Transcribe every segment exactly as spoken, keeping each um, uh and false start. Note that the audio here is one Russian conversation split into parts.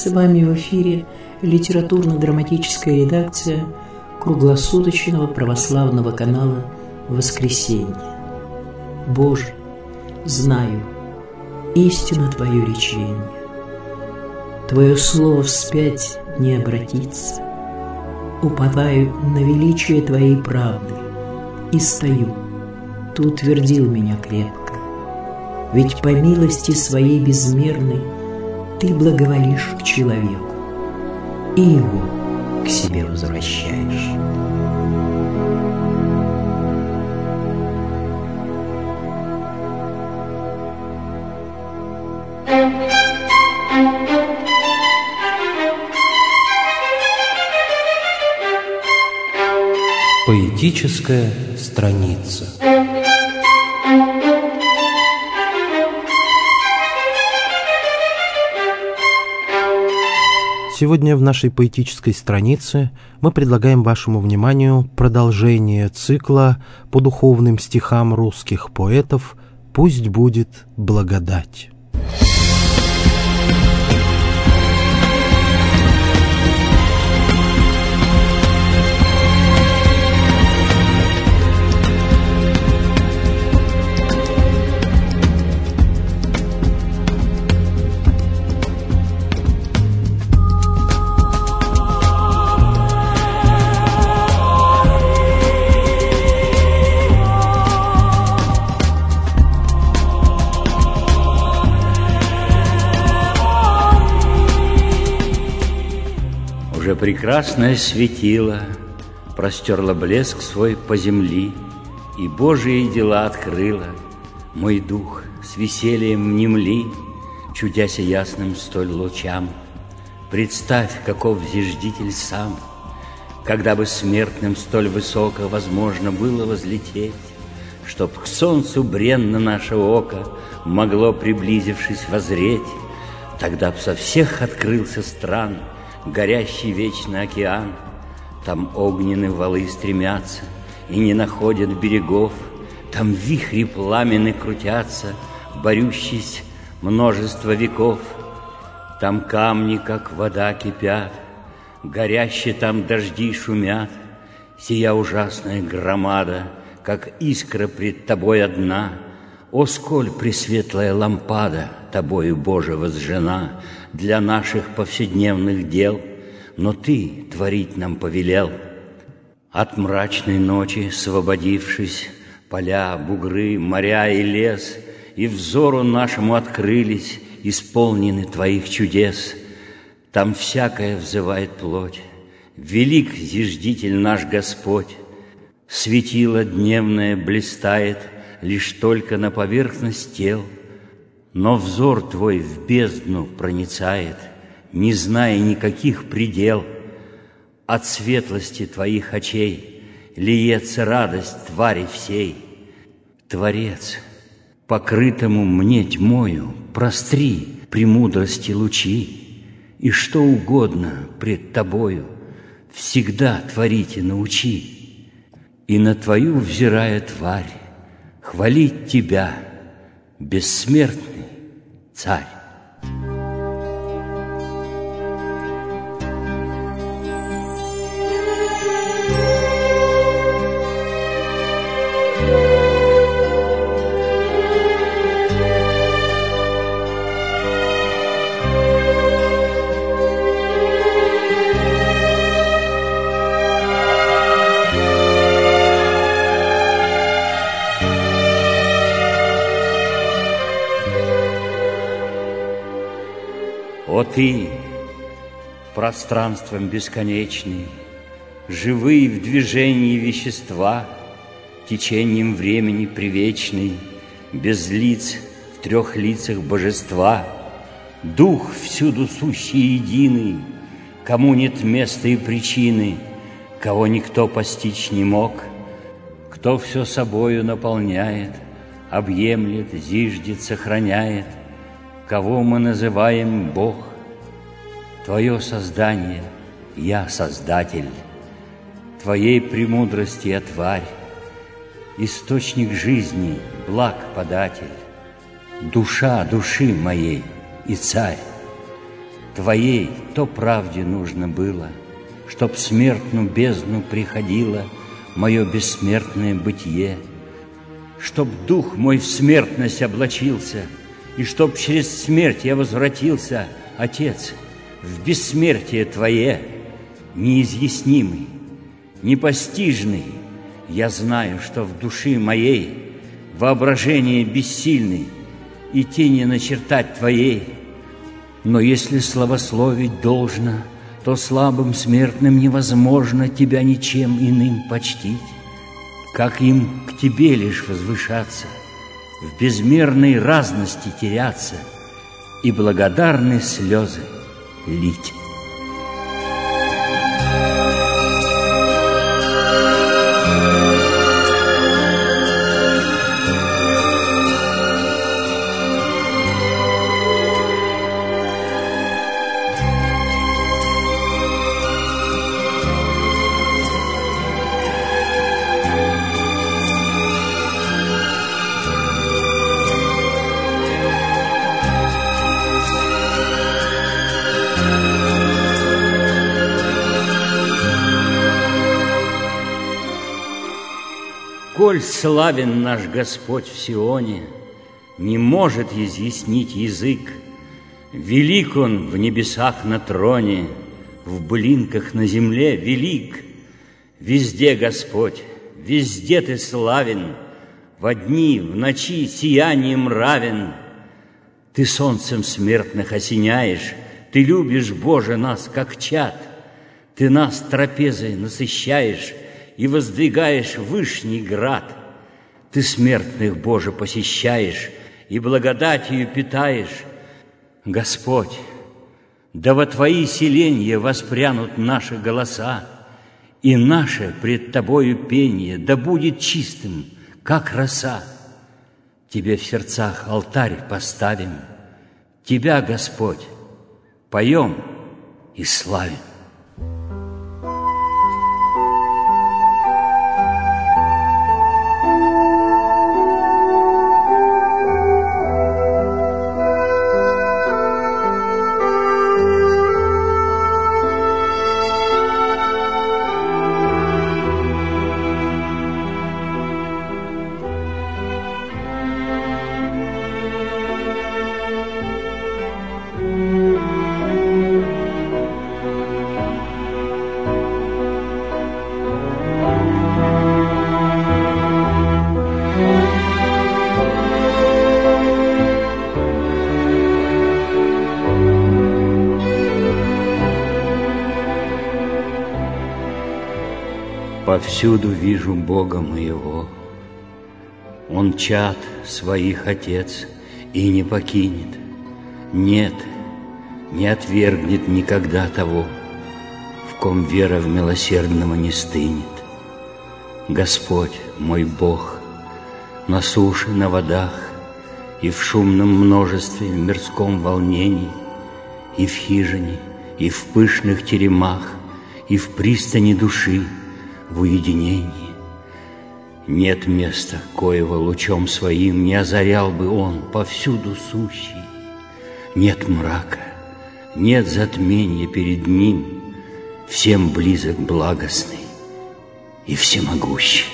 С вами в эфире литературно-драматическая редакция круглосуточного православного канала «Воскресенье». Боже, знаю, истинно Твое речение. Твое слово вспять не обратится. Уповаю на величие Твоей правды и стою. Ты утвердил меня крепко. Ведь по милости Своей безмерной Ты благоволишь к человеку и его к себе возвращаешь. Поэтическая страница. Сегодня в нашей поэтической странице мы предлагаем вашему вниманию продолжение цикла по духовным стихам русских поэтов «Пусть будет благодать». Уже прекрасное светило простерло блеск свой по земли, и Божие дела открыла. Мой дух с весельем внемли, чудяся ясным столь лучам. Представь, каков зиждитель сам, когда бы смертным столь высоко возможно было возлететь, чтоб к солнцу бренно наше око могло, приблизившись, воззреть. Тогда б со всех открылся стран горящий вечный океан. Там огненные валы стремятся и не находят берегов. Там вихри пламенны крутятся, борющись множество веков. Там камни, как вода, кипят, горящие там дожди шумят. Сия ужасная громада, как искра пред тобой одна. О, сколь пресветлая лампада тобою, Боже, возжжена для наших повседневных дел, но Ты творить нам повелел. От мрачной ночи освободившись, поля, бугры, моря и лес, и взору нашему открылись, исполнены Твоих чудес. Там всякое взывает плоть, велик зиждитель наш Господь. Светило дневное блистает лишь только на поверхность тел, но взор Твой в бездну проницает, не зная никаких предел. От светлости Твоих очей лиется радость твари всей. Творец, покрытому мне тьмою, простри премудрости лучи, и что угодно пред Тобою всегда творите научи. И на Твою взирая тварь хвалить Тебя, бессмертный Царь. О Ты, пространством бесконечный, живые в движении вещества, течением времени привечный, без лиц в трех лицах божества, дух всюду сущий единый, кому нет места и причины, кого никто постичь не мог, кто все собою наполняет, объемлет, зиждет, сохраняет, кого мы называем Бог. Твое создание, я Создатель, Твоей премудрости я тварь, источник жизни, благ податель, душа души моей и царь. Твоей то правде нужно было, чтоб в смертную бездну приходило мое бессмертное бытие, чтоб дух мой в смертность облачился, и чтоб через смерть я возвратился, Отец, в бессмертие Твое, неизъяснимый, непостижный. Я знаю, что в души моей воображение бессильный и тени начертать Твоей. Но если славословить должно, то слабым смертным невозможно Тебя ничем иным почтить, как им к Тебе лишь возвышаться, в безмерной разности теряться и благодарные слезы лить. Коль славен наш Господь в Сионе, не может изъяснить язык. Велик Он в небесах на троне, в былинках на земле велик. Везде Господь, везде Ты славен, во дни, в ночи сиянием равен. Ты солнцем смертных осеняешь, Ты любишь, Боже, нас, как чад. Ты нас трапезой насыщаешь и воздвигаешь вышний град. Ты смертных, Боже, посещаешь и благодатью питаешь. Господь, да во Твои селенья воспрянут наши голоса, и наше пред Тобою пение да будет чистым, как роса. Тебе в сердцах алтарь поставим, Тебя, Господь, поем и славим. Повсюду вижу Бога моего, Он чад своих Отец и не покинет. Нет, не отвергнет никогда того, в ком вера в милосердного не стынет. Господь мой Бог на суше, на водах, и в шумном множестве, в мирском волнении, и в хижине, и в пышных теремах, и в пристани души, в уединении. Нет места, коего лучом своим не озарял бы Он, повсюду сущий. Нет мрака, нет затмения перед Ним, всем близок благостный и всемогущий.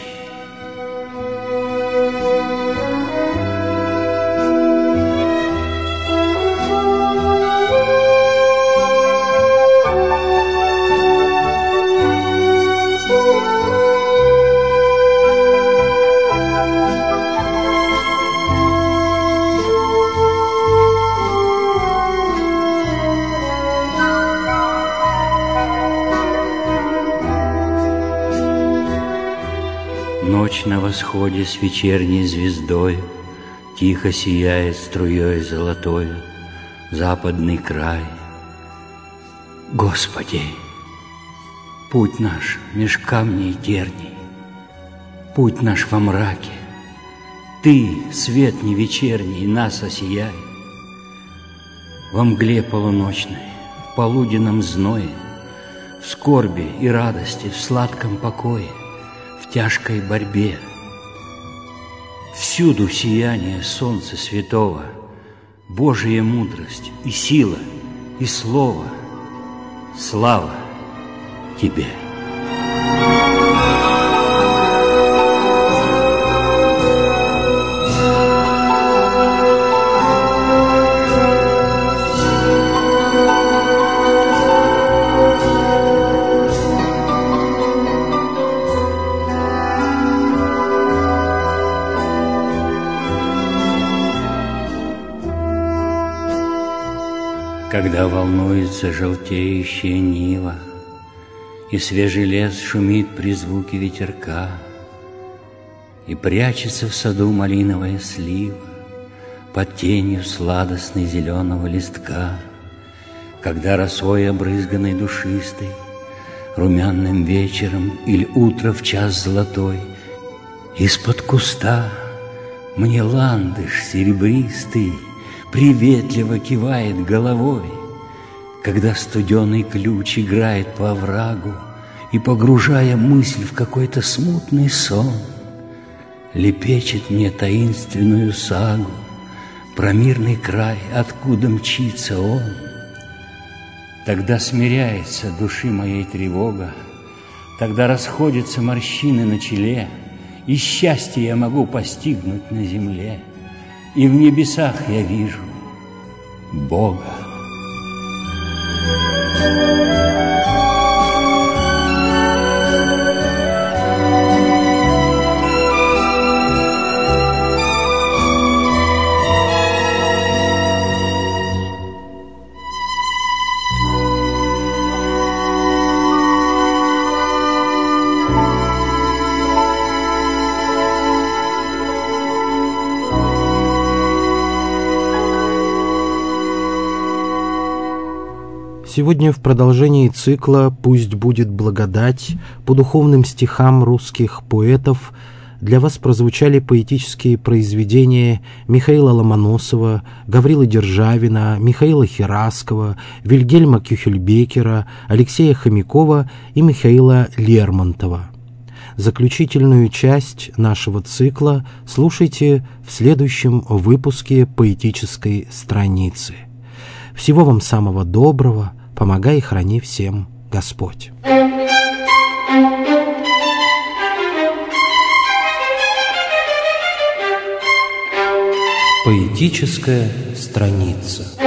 Ночь на восходе с вечерней звездой тихо сияет струей золотою западный край. Господи, путь наш меж камней терний, путь наш во мраке, Ты, свет не вечерний, нас осияй. Во мгле полуночной, в полуденном зное, в скорби и радости, в сладком покое, в тяжкой борьбе. Всюду сияние солнца святого, Божия мудрость и сила, и слово. Слава тебе! Когда волнуется желтеющая нива, и свежий лес шумит при звуке ветерка, и прячется в саду малиновая слива под тенью сладостной зеленого листка, когда росой обрызганной душистой, румяным вечером или утро в час золотой, из-под куста мне ландыш серебристый приветливо кивает головой, когда студеный ключ играет по оврагу и, погружая мысль в какой-то смутный сон, лепечет мне таинственную сагу про мирный край, откуда мчится он. Тогда смиряется души моей тревога, тогда расходятся морщины на челе, и счастье я могу постигнуть на земле, и в небесах я вижу Бога. Сегодня в продолжении цикла «Пусть будет благодать» по духовным стихам русских поэтов для вас прозвучали поэтические произведения Михаила Ломоносова, Гаврилы Державина, Михаила Хераскова, Вильгельма Кюхельбекера, Алексея Хомякова и Михаила Лермонтова. Заключительную часть нашего цикла слушайте в следующем выпуске поэтической страницы. Всего вам самого доброго, помогай и храни всем Господь. Поэтическая страница.